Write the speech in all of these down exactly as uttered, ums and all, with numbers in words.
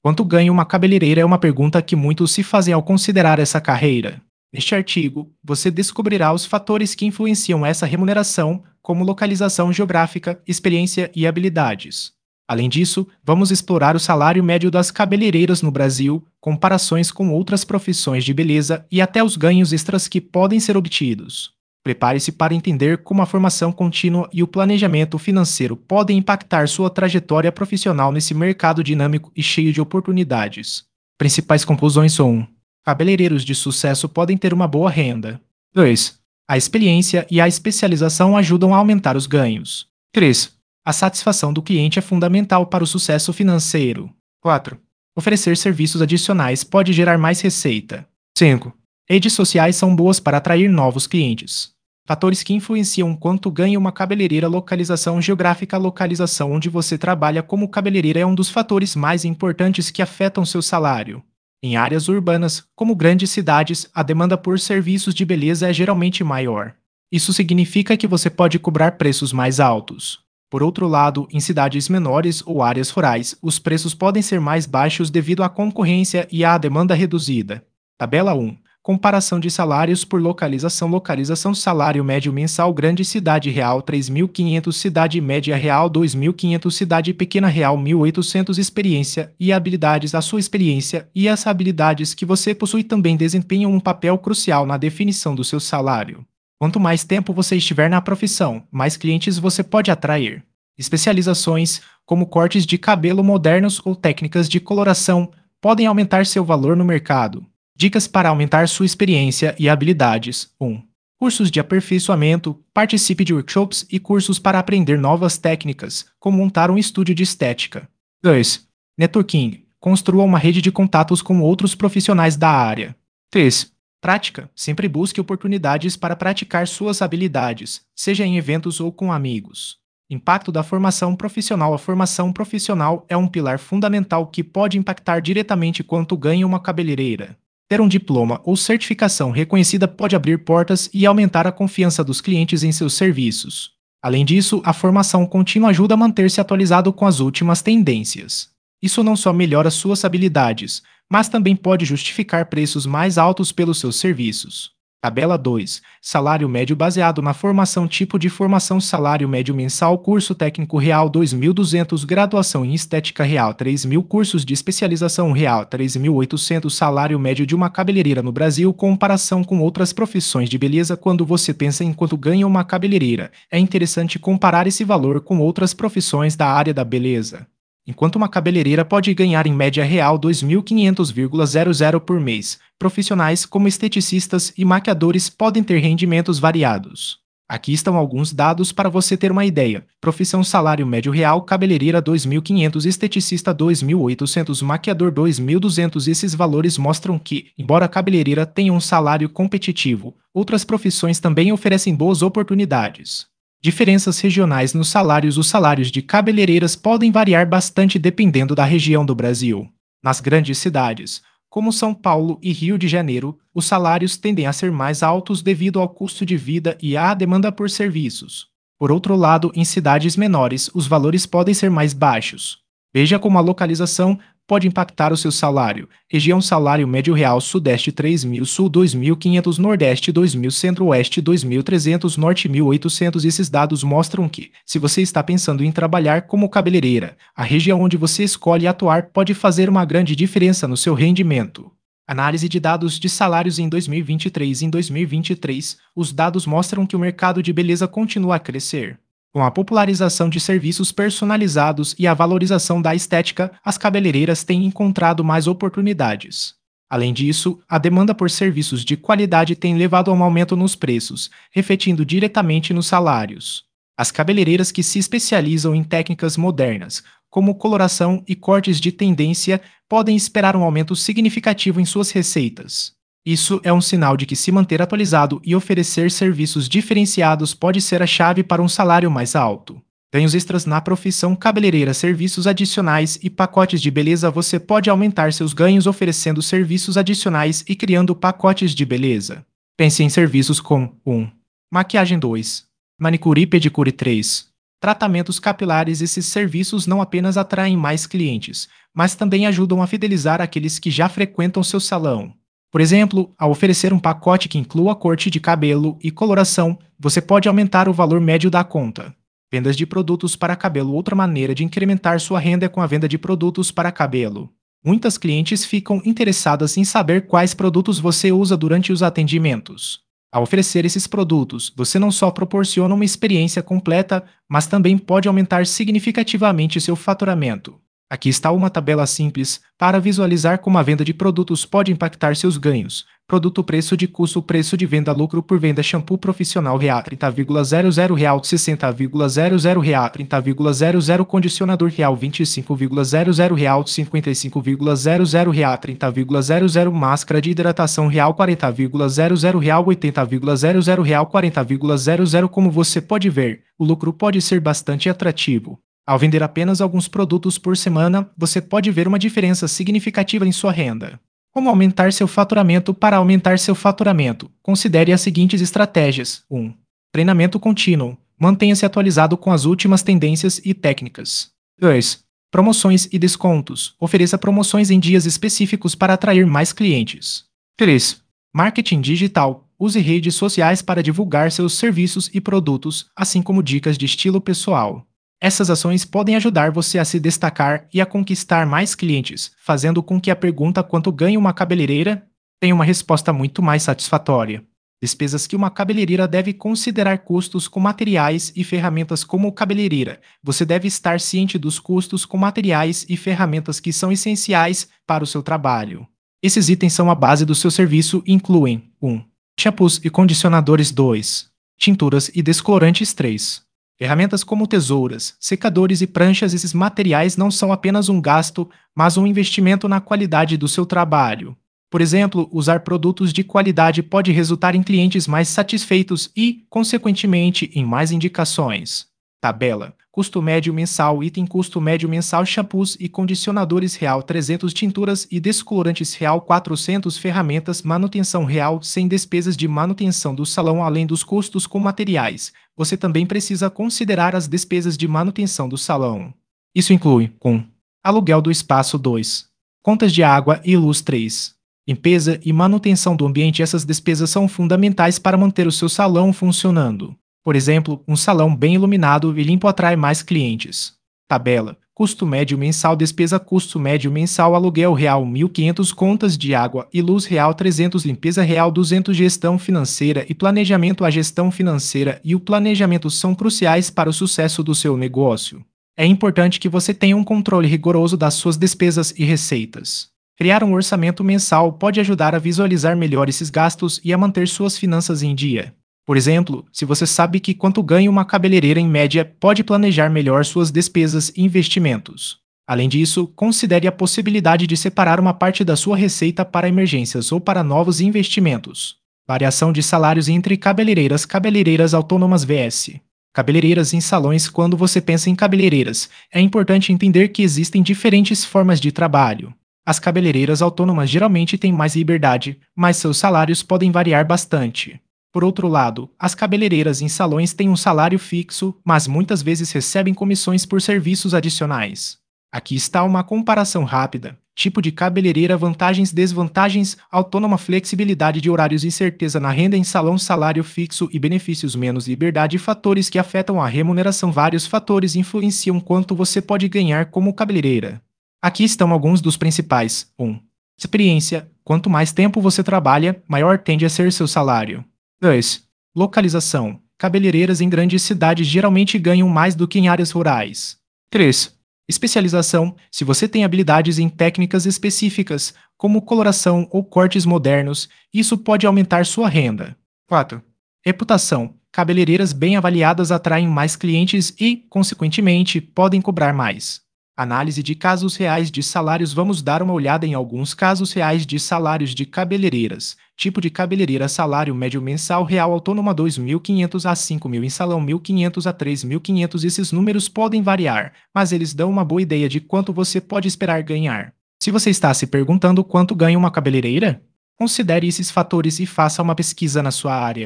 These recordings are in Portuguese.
Quanto ganha uma cabeleireira é uma pergunta que muitos se fazem ao considerar essa carreira. Neste artigo, você descobrirá os fatores que influenciam essa remuneração, como localização geográfica, experiência e habilidades. Além disso, vamos explorar o salário médio das cabeleireiras no Brasil, comparações com outras profissões de beleza e até os ganhos extras que podem ser obtidos. Prepare-se para entender como a formação contínua e o planejamento financeiro podem impactar sua trajetória profissional nesse mercado dinâmico e cheio de oportunidades. Principais conclusões são: um. Cabeleireiros de sucesso podem ter uma boa renda. dois. A experiência e a especialização ajudam a aumentar os ganhos. três. A satisfação do cliente é fundamental para o sucesso financeiro. quatro. Oferecer serviços adicionais pode gerar mais receita. cinco. Redes sociais são boas para atrair novos clientes. Fatores que influenciam quanto ganha uma cabeleireira. Localização geográfica. A localização onde você trabalha como cabeleireira é um dos fatores mais importantes que afetam seu salário. Em áreas urbanas, como grandes cidades, a demanda por serviços de beleza é geralmente maior. Isso significa que você pode cobrar preços mais altos. Por outro lado, em cidades menores ou áreas rurais, os preços podem ser mais baixos devido à concorrência e à demanda reduzida. Tabela um. Comparação de salários por localização. Localização. Salário médio mensal. Grande cidade real três mil e quinhentos, cidade média real dois mil e quinhentos, cidade pequena real mil e oitocentos. Experiência e habilidades. A sua experiência e as habilidades que você possui também desempenham um papel crucial na definição do seu salário. Quanto mais tempo você estiver na profissão, mais clientes você pode atrair. Especializações, como cortes de cabelo modernos ou técnicas de coloração, podem aumentar seu valor no mercado. Dicas para aumentar sua experiência e habilidades. um. Cursos de aperfeiçoamento. Participe de workshops e cursos para aprender novas técnicas, como montar um estúdio de estética. dois. Networking. Construa uma rede de contatos com outros profissionais da área. três. Prática. Sempre busque oportunidades para praticar suas habilidades, seja em eventos ou com amigos. Impacto da formação profissional. A formação profissional é um pilar fundamental que pode impactar diretamente quanto ganha uma cabeleireira. Ter um diploma ou certificação reconhecida pode abrir portas e aumentar a confiança dos clientes em seus serviços. Além disso, a formação contínua ajuda a manter-se atualizado com as últimas tendências. Isso não só melhora suas habilidades, mas também pode justificar preços mais altos pelos seus serviços. Tabela dois. Salário médio baseado na formação. Tipo de formação. Salário médio mensal. Curso técnico real dois mil e duzentos, graduação em estética real três mil, cursos de especialização real três mil e oitocentos. Salário médio de uma cabeleireira no Brasil. Comparação com outras profissões de beleza. Quando você pensa em quanto ganha uma cabeleireira, é interessante comparar esse valor com outras profissões da área da beleza. Enquanto uma cabeleireira pode ganhar em média real dois mil e quinhentos reais por mês, profissionais como esteticistas e maquiadores podem ter rendimentos variados. Aqui estão alguns dados para você ter uma ideia. Profissão: salário médio real, cabeleireira dois mil e quinhentos, esteticista dois mil e oitocentos, maquiador dois mil e duzentos. Esses valores mostram que, embora a cabeleireira tenha um salário competitivo, outras profissões também oferecem boas oportunidades. Diferenças regionais nos salários. Os salários de cabeleireiras podem variar bastante dependendo da região do Brasil. Nas grandes cidades, como São Paulo e Rio de Janeiro, os salários tendem a ser mais altos devido ao custo de vida e à demanda por serviços. Por outro lado, em cidades menores, os valores podem ser mais baixos. Veja como a localização pode impactar o seu salário. Região: salário médio real Sudeste três mil, Sul dois mil e quinhentos, Nordeste dois mil, Centro-Oeste dois mil e trezentos, Norte mil e oitocentos. Esses dados mostram que, se você está pensando em trabalhar como cabeleireira, a região onde você escolhe atuar pode fazer uma grande diferença no seu rendimento. Análise de dados de salários em dois mil e vinte e três. Em dois mil e vinte e três, os dados mostram que o mercado de beleza continua a crescer. Com a popularização de serviços personalizados e a valorização da estética, as cabeleireiras têm encontrado mais oportunidades. Além disso, a demanda por serviços de qualidade tem levado a um aumento nos preços, refletindo diretamente nos salários. As cabeleireiras que se especializam em técnicas modernas, como coloração e cortes de tendência, podem esperar um aumento significativo em suas receitas. Isso é um sinal de que se manter atualizado e oferecer serviços diferenciados pode ser a chave para um salário mais alto. Ganhos extras na profissão cabeleireira: serviços adicionais e pacotes de beleza. Você pode aumentar seus ganhos oferecendo serviços adicionais e criando pacotes de beleza. Pense em serviços como um. Maquiagem dois. Manicure e pedicure três. Tratamentos capilares. Esses serviços não apenas atraem mais clientes, mas também ajudam a fidelizar aqueles que já frequentam seu salão. Por exemplo, ao oferecer um pacote que inclua corte de cabelo e coloração, você pode aumentar o valor médio da conta. Vendas de produtos para cabelo. Outra maneira de incrementar sua renda é com a venda de produtos para cabelo. Muitas clientes ficam interessadas em saber quais produtos você usa durante os atendimentos. Ao oferecer esses produtos, você não só proporciona uma experiência completa, mas também pode aumentar significativamente seu faturamento. Aqui está uma tabela simples para visualizar como a venda de produtos pode impactar seus ganhos. Produto: preço de custo, preço de venda, lucro por venda. Shampoo profissional real trinta vírgula zero zero, real sessenta vírgula zero zero, real trinta vírgula zero zero. Condicionador real vinte e cinco vírgula zero zero, real cinquenta e cinco vírgula zero zero, real trinta vírgula zero zero. Máscara de hidratação real quarenta vírgula zero zero, real oitenta vírgula zero zero, real quarenta vírgula zero zero. Como você pode ver, o lucro pode ser bastante atrativo. Ao vender apenas alguns produtos por semana, você pode ver uma diferença significativa em sua renda. Como aumentar seu faturamento? Para aumentar seu faturamento, considere as seguintes estratégias. um. Treinamento contínuo. Mantenha-se atualizado com as últimas tendências e técnicas. dois. Promoções e descontos. Ofereça promoções em dias específicos para atrair mais clientes. três. Marketing digital. Use redes sociais para divulgar seus serviços e produtos, assim como dicas de estilo pessoal. Essas ações podem ajudar você a se destacar e a conquistar mais clientes, fazendo com que a pergunta "quanto ganha uma cabeleireira?" tenha uma resposta muito mais satisfatória. Despesas que uma cabeleireira deve considerar: custos com materiais e ferramentas. Como cabeleireira, você deve estar ciente dos custos com materiais e ferramentas que são essenciais para o seu trabalho. Esses itens são a base do seu serviço e incluem: um. Shampoos e condicionadores. dois. Tinturas e descolorantes. três. Ferramentas como tesouras, secadores e pranchas. Esses materiais não são apenas um gasto, mas um investimento na qualidade do seu trabalho. Por exemplo, usar produtos de qualidade pode resultar em clientes mais satisfeitos e, consequentemente, em mais indicações. Tabela. Custo médio mensal. Item: custo médio mensal. Shampoos e condicionadores real trezentos, tinturas e descolorantes real quatrocentos, ferramentas. Manutenção real cem, despesas de manutenção do salão. Além dos custos com materiais, você também precisa considerar as despesas de manutenção do salão. Isso inclui: um. Aluguel do espaço. dois. Contas de água e luz. três. Limpeza e manutenção do ambiente. Essas despesas são fundamentais para manter o seu salão funcionando. Por exemplo, um salão bem iluminado e limpo atrai mais clientes. Tabela. Custo médio mensal. Despesa: custo médio mensal. Aluguel real mil e quinhentos, contas de água e luz real trezentos, limpeza real duzentos. Gestão financeira e planejamento. A gestão financeira e o planejamento são cruciais para o sucesso do seu negócio. É importante que você tenha um controle rigoroso das suas despesas e receitas. Criar um orçamento mensal pode ajudar a visualizar melhor esses gastos e a manter suas finanças em dia. Por exemplo, se você sabe que quanto ganha uma cabeleireira em média, pode planejar melhor suas despesas e investimentos. Além disso, considere a possibilidade de separar uma parte da sua receita para emergências ou para novos investimentos. Variação de salários entre cabeleireiras. Cabeleireiras autônomas versus cabeleireiras em salões. Quando você pensa em cabeleireiras, é importante entender que existem diferentes formas de trabalho. As cabeleireiras autônomas geralmente têm mais liberdade, mas seus salários podem variar bastante. Por outro lado, as cabeleireiras em salões têm um salário fixo, mas muitas vezes recebem comissões por serviços adicionais. Aqui está uma comparação rápida. Tipo de cabeleireira: vantagens, desvantagens, autônoma, flexibilidade de horários, incerteza na renda em salão, salário fixo e benefícios, menos liberdade, fatores que afetam a remuneração. Vários fatores influenciam quanto você pode ganhar como cabeleireira. Aqui estão alguns dos principais. um. Experiência. Quanto mais tempo você trabalha, maior tende a ser seu salário. dois. Localização. Cabeleireiras em grandes cidades geralmente ganham mais do que em áreas rurais. três. Especialização. Se você tem habilidades em técnicas específicas, como coloração ou cortes modernos, isso pode aumentar sua renda. quatro. Reputação. Cabeleireiras bem avaliadas atraem mais clientes e, consequentemente, podem cobrar mais. Análise de casos reais de salários. Vamos dar uma olhada em alguns casos reais de salários de cabeleireiras. Tipo de cabeleireira: salário médio mensal real autônoma dois mil e quinhentos a cinco mil, em salão mil e quinhentos a três mil e quinhentos. Esses números podem variar, mas eles dão uma boa ideia de quanto você pode esperar ganhar. Se você está se perguntando quanto ganha uma cabeleireira, considere esses fatores e faça uma pesquisa na sua área.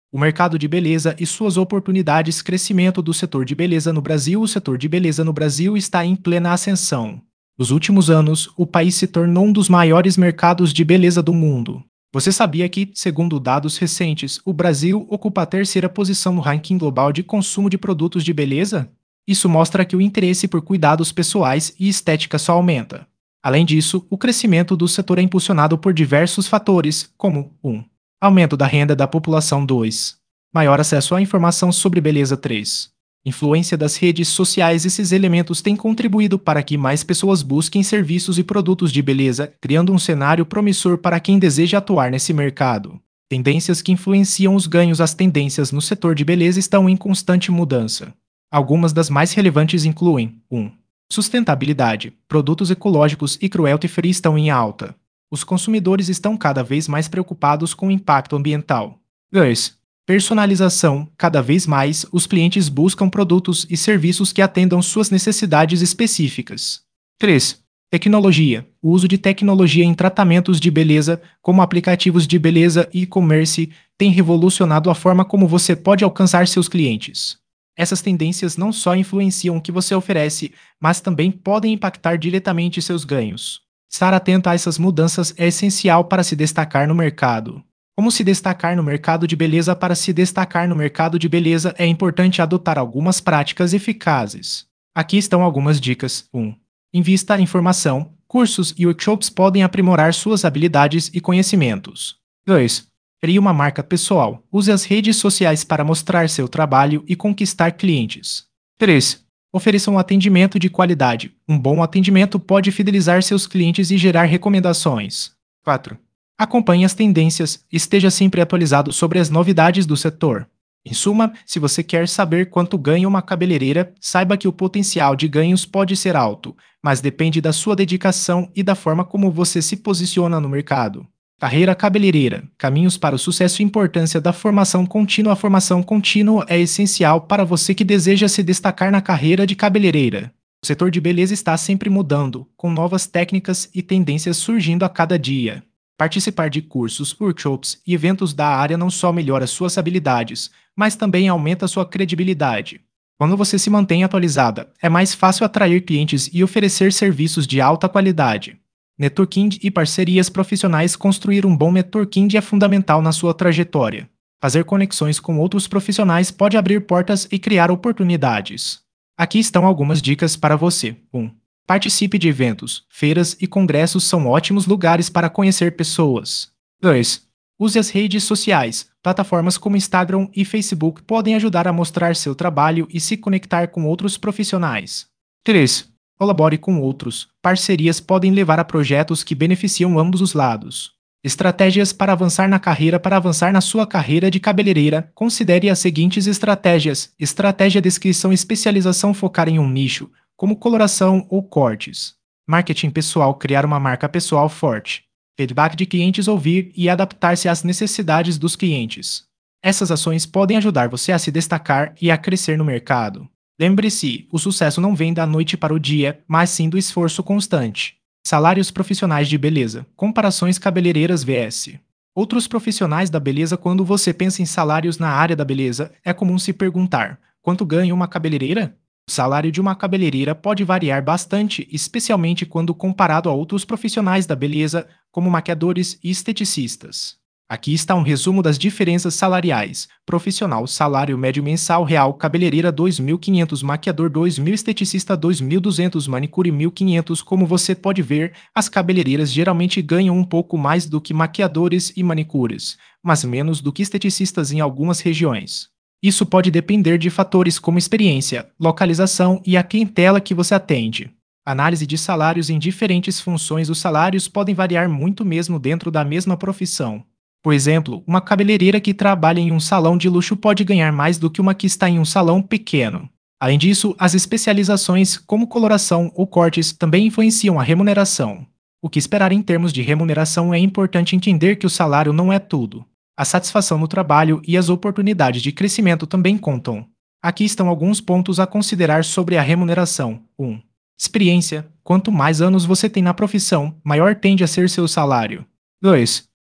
O mercado de beleza e suas oportunidades. Crescimento do setor de beleza no Brasil. O setor de beleza no Brasil está em plena ascensão. Nos últimos anos, o país se tornou um dos maiores mercados de beleza do mundo. Você sabia que, segundo dados recentes, o Brasil ocupa a terceira posição no ranking global de consumo de produtos de beleza? Isso mostra que o interesse por cuidados pessoais e estética só aumenta. Além disso, o crescimento do setor é impulsionado por diversos fatores, como um aumento da renda da população. dois Maior acesso à informação sobre beleza. três Influência das redes sociais. Esses elementos têm contribuído para que mais pessoas busquem serviços e produtos de beleza, criando um cenário promissor para quem deseja atuar nesse mercado. Tendências que influenciam os ganhos. As tendências no setor de beleza estão em constante mudança. Algumas das mais relevantes incluem: um Sustentabilidade. Produtos ecológicos e cruelty-free estão em alta. Os consumidores estão cada vez mais preocupados com o impacto ambiental. dois Personalização. Cada vez mais, os clientes buscam produtos e serviços que atendam suas necessidades específicas. três Tecnologia. O uso de tecnologia em tratamentos de beleza, como aplicativos de beleza e e-commerce, tem revolucionado a forma como você pode alcançar seus clientes. Essas tendências não só influenciam o que você oferece, mas também podem impactar diretamente seus ganhos. Estar atento a essas mudanças é essencial para se destacar no mercado. Como se destacar no mercado de beleza? Para se destacar no mercado de beleza, é importante adotar algumas práticas eficazes. Aqui estão algumas dicas. um Invista em formação. Cursos e workshops podem aprimorar suas habilidades e conhecimentos. dois Crie uma marca pessoal. Use as redes sociais para mostrar seu trabalho e conquistar clientes. três Ofereça um atendimento de qualidade. Um bom atendimento pode fidelizar seus clientes e gerar recomendações. quatro Acompanhe as tendências e esteja sempre atualizado sobre as novidades do setor. Em suma, se você quer saber quanto ganha uma cabeleireira, saiba que o potencial de ganhos pode ser alto, mas depende da sua dedicação e da forma como você se posiciona no mercado. Carreira cabeleireira. Caminhos para o sucesso. Importância da formação contínua. A formação contínua é essencial para você que deseja se destacar na carreira de cabeleireira. O setor de beleza está sempre mudando, com novas técnicas e tendências surgindo a cada dia. Participar de cursos, workshops e eventos da área não só melhora suas habilidades, mas também aumenta sua credibilidade. Quando você se mantém atualizada, é mais fácil atrair clientes e oferecer serviços de alta qualidade. Networking e parcerias profissionais. Construir um bom networking é fundamental na sua trajetória. Fazer conexões com outros profissionais pode abrir portas e criar oportunidades. Aqui estão algumas dicas para você. um Participe de eventos, feiras e congressos são ótimos lugares para conhecer pessoas. dois Use as redes sociais. Plataformas como Instagram e Facebook podem ajudar a mostrar seu trabalho e se conectar com outros profissionais. três Colabore com outros. Parcerias podem levar a projetos que beneficiam ambos os lados. Estratégias para avançar na carreira. Para avançar na sua carreira de cabeleireira, considere as seguintes estratégias. Estratégia: descrição, especialização, focar em um nicho, como coloração ou cortes. Marketing pessoal: criar uma marca pessoal forte. Feedback de clientes: ouvir e adaptar-se às necessidades dos clientes. Essas ações podem ajudar você a se destacar e a crescer no mercado. Lembre-se, o sucesso não vem da noite para o dia, mas sim do esforço constante. Salários profissionais de beleza. Comparações cabeleireiras versus outros profissionais da beleza. Quando você pensa em salários na área da beleza, é comum se perguntar: quanto ganha uma cabeleireira? O salário de uma cabeleireira pode variar bastante, especialmente quando comparado a outros profissionais da beleza, como maquiadores e esteticistas. Aqui está um resumo das diferenças salariais. Profissional: salário médio mensal real, cabeleireira dois mil e quinhentos, maquiador dois mil, esteticista dois mil e duzentos, manicure mil e quinhentos. Como você pode ver, as cabeleireiras geralmente ganham um pouco mais do que maquiadores e manicures, mas menos do que esteticistas em algumas regiões. Isso pode depender de fatores como experiência, localização e a clientela que você atende. Análise de salários em diferentes funções. Os salários podem variar muito mesmo dentro da mesma profissão. Por exemplo, uma cabeleireira que trabalha em um salão de luxo pode ganhar mais do que uma que está em um salão pequeno. Além disso, as especializações, como coloração ou cortes, também influenciam a remuneração. O que esperar em termos de remuneração? É importante entender que o salário não é tudo. A satisfação no trabalho e as oportunidades de crescimento também contam. Aqui estão alguns pontos a considerar sobre a remuneração. um Experiência. Quanto mais anos você tem na profissão, maior tende a ser seu salário. dois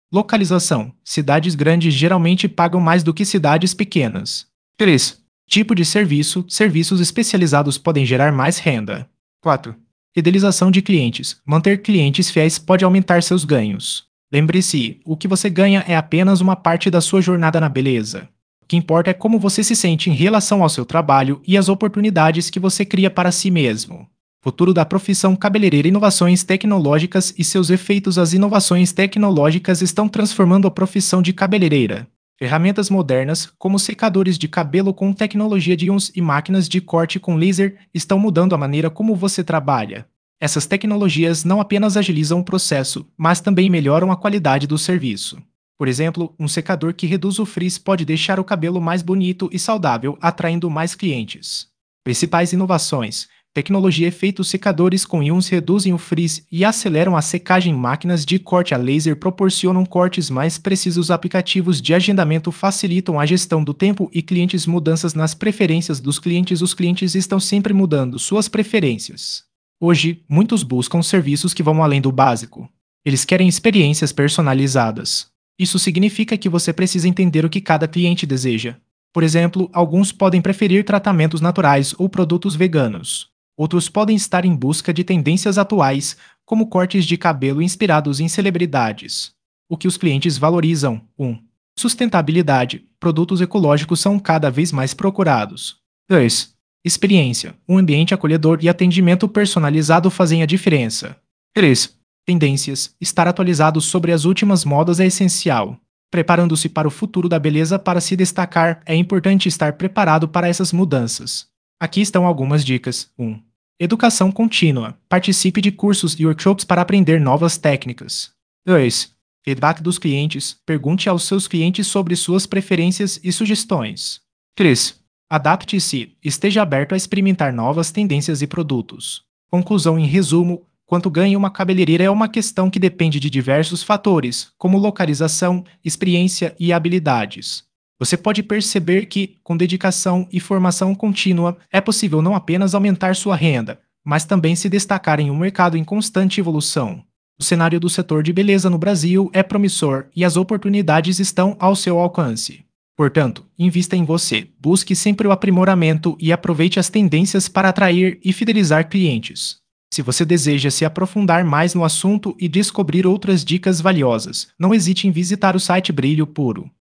Localização. Cidades grandes geralmente pagam mais do que cidades pequenas. três. Tipo de serviço. Serviços especializados podem gerar mais renda. quatro. Fidelização de clientes. Manter clientes fiéis pode aumentar seus ganhos. Lembre-se, o que você ganha é apenas uma parte da sua jornada na beleza. O que importa é como você se sente em relação ao seu trabalho e as oportunidades que você cria para si mesmo. Futuro da profissão cabeleireira. Inovações tecnológicas e seus efeitos. As inovações tecnológicas estão transformando a profissão de cabeleireira. Ferramentas modernas, como secadores de cabelo com tecnologia de íons e máquinas de corte com laser, estão mudando a maneira como você trabalha. Essas tecnologias não apenas agilizam o processo, mas também melhoram a qualidade do serviço. Por exemplo, um secador que reduz o frizz pode deixar o cabelo mais bonito e saudável, atraindo mais clientes. Principais inovações: tecnologia. Efeitos. Secadores com íons reduzem o frizz e aceleram a secagem. Máquinas de corte a laser proporcionam cortes mais precisos. Aplicativos de agendamento facilitam a gestão do tempo e clientes. Mudanças nas preferências dos clientes. Os clientes estão sempre mudando suas preferências. Hoje, muitos buscam serviços que vão além do básico. Eles querem experiências personalizadas. Isso significa que você precisa entender o que cada cliente deseja. Por exemplo, alguns podem preferir tratamentos naturais ou produtos veganos. Outros podem estar em busca de tendências atuais, como cortes de cabelo inspirados em celebridades. O que os clientes valorizam. um. Sustentabilidade. Produtos ecológicos são cada vez mais procurados. dois. Experiência. Um ambiente acolhedor e atendimento personalizado fazem a diferença. três. Tendências. Estar atualizado sobre as últimas modas é essencial. Preparando-se para o futuro da beleza. Para se destacar, é importante estar preparado para essas mudanças. Aqui estão algumas dicas. um. Educação contínua. Participe de cursos e workshops para aprender novas técnicas. dois. Feedback dos clientes. Pergunte aos seus clientes sobre suas preferências e sugestões. três. Adapte-se. Esteja aberto a experimentar novas tendências e produtos. Conclusão. Em resumo, quanto ganha uma cabeleireira é uma questão que depende de diversos fatores, como localização, experiência e habilidades. Você pode perceber que, com dedicação e formação contínua, é possível não apenas aumentar sua renda, mas também se destacar em um mercado em constante evolução. O cenário do setor de beleza no Brasil é promissor e as oportunidades estão ao seu alcance. Portanto, invista em você, busque sempre o aprimoramento e aproveite as tendências para atrair e fidelizar clientes. Se você deseja se aprofundar mais no assunto e descobrir outras dicas valiosas, não hesite em visitar o site Brilho Puro.